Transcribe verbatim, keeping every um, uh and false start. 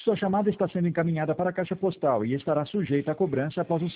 Sua chamada está sendo encaminhada para a caixa postal e estará sujeita a cobrança após o